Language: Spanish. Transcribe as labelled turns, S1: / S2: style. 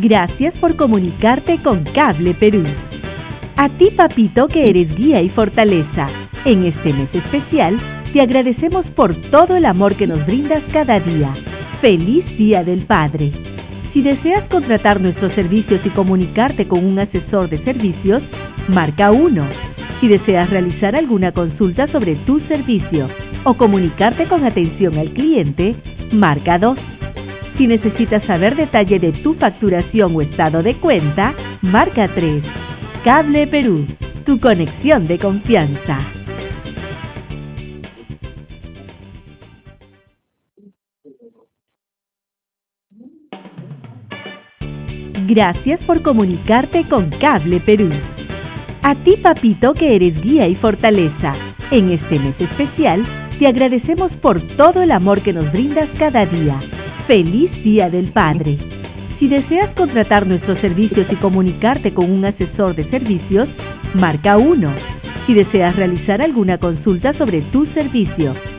S1: Gracias por comunicarte con Cable Perú. A ti, papito, que eres guía y fortaleza, en este mes especial te agradecemos por todo el amor que nos brindas cada día. ¡Feliz Día del Padre! Si deseas contratar nuestros servicios y comunicarte con un asesor de servicios, marca 1. Si deseas realizar alguna consulta sobre tu servicio o comunicarte con atención al cliente, marca 2. Si necesitas saber detalle de tu facturación o estado de cuenta, marca 3. Cable Perú, tu conexión de confianza. Gracias por comunicarte con Cable Perú. A ti, papito, que eres guía y fortaleza, en este mes especial te agradecemos por todo el amor que nos brindas cada día. ¡Feliz Día del Padre! Si deseas contratar nuestros servicios y comunicarte con un asesor de servicios, marca 1. Si deseas realizar alguna consulta sobre tu servicio